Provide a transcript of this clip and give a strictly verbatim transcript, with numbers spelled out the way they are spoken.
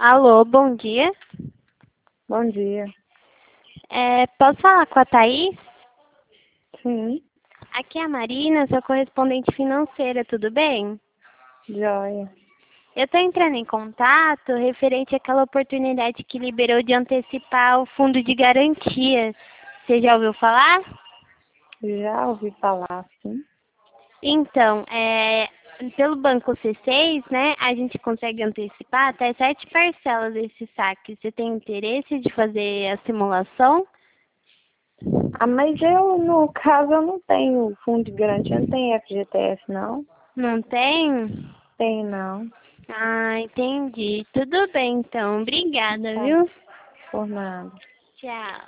Alô, bom dia. Bom dia. É, posso falar com a Thaís? Sim, Aqui é a Marina, sua correspondente financeira, tudo bem? joia. Eu estou entrando em contato referente àquela oportunidade que liberou de antecipar o fundo de garantia. Você já ouviu falar? Já ouvi falar, sim. Então, é, pelo Banco C seis, né, a gente consegue antecipar até sete parcelas desse saque. Você tem interesse de fazer a simulação? Ah, mas eu, no caso, eu não tenho fundo de garantia, não tenho F G T S, não. Não tem? Tem, não. Ah, entendi. Tudo bem, então. Obrigada, Tá, viu? por nada. Tchau.